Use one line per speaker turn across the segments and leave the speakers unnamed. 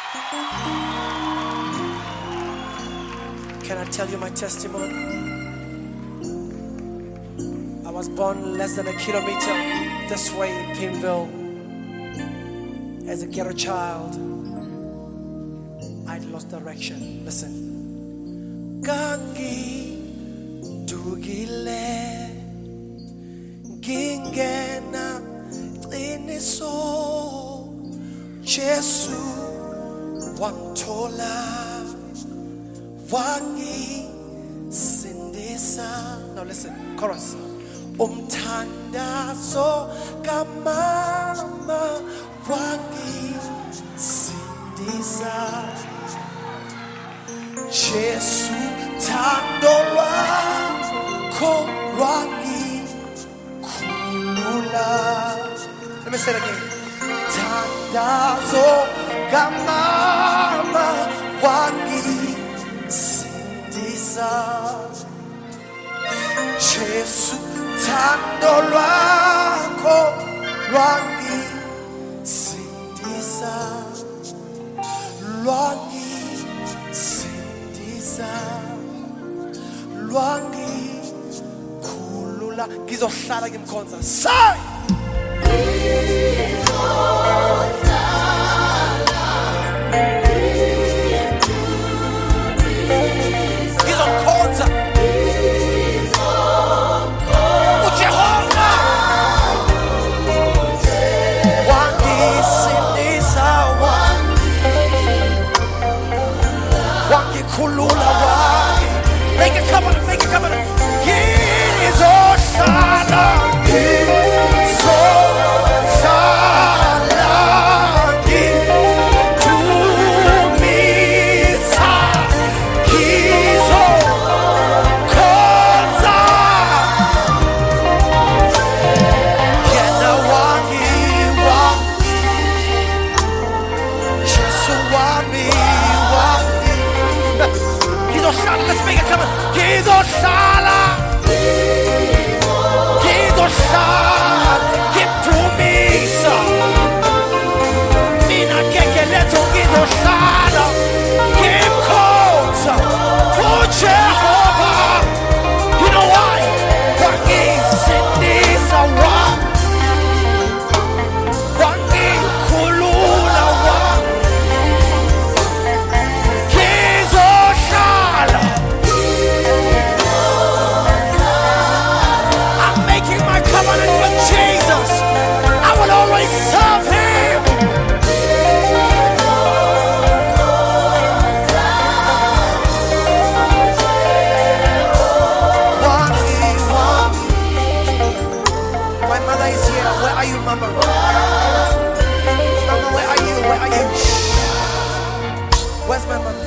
Can I tell you my testimony? I was born less than a kilometer this way in Pimville. As a ghetto child, I'd lost direction. Listen. Gangi dugile gingena iniso Jesu wamtola wangi sindisa. Now listen, chorus. Umthandazo kamama wangi sindisa. Jesu thando lwakho lwangi khulula. Let me say it again. Thandazo kamama wangi sindisa. Jesu thando lwakho lwangi sindisa. Lwangi sindisa. Lwangi khulula. Ngizohlala ngimkhonza. Say ngizomkhonza uJehova wangisindisa wangikhulula wangi. Make a covenant, make a covenant. Ngizohlala let's make it come on. Gizohlala. Ngimthumisa. Mina ngeke letho ngizohlala. Ngimkhonza uJehova. You know why? Wangisindisa wangikhulula ngizohlala. Covenant with Jesus. I will always serve him. My mother is here. Where are you, Mama? Mama, where are you? Where are you? Where's my mother?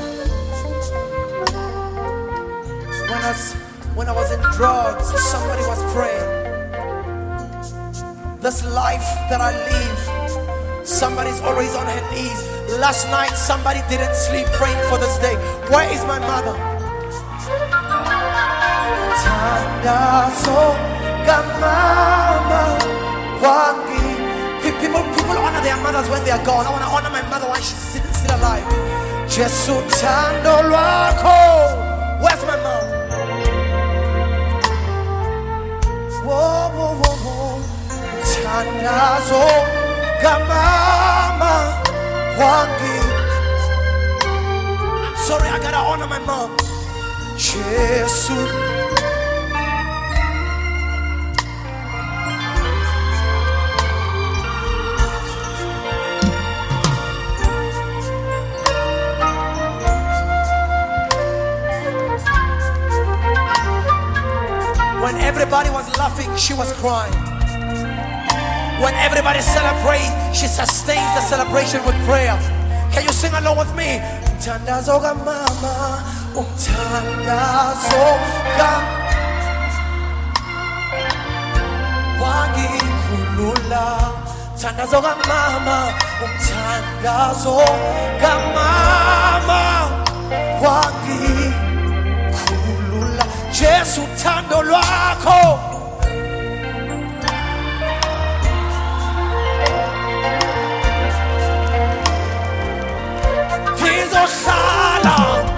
When I was in drugs, somebody was praying. This life that I live, somebody's always on her knees. Last night, somebody didn't sleep praying for this day. Where is my mother? People honor their mothers when they are gone. I want to honor my mother while she's still alive. Jesu thando lwakho. Where's my mom? Whoa, whoa, whoa, whoa. Thandazo kamama wangi. I'm sorry, I gotta honor my mom. Jesu. When everybody was laughing, she was crying. When everybody celebrates, she sustains the celebration with prayer. Can you sing along with me? Umthandazo kamama, umthandazo wangikhulula. Umthandazo kamama, umthandazo kamama wangikhulula. Jesu thando lwakho. along.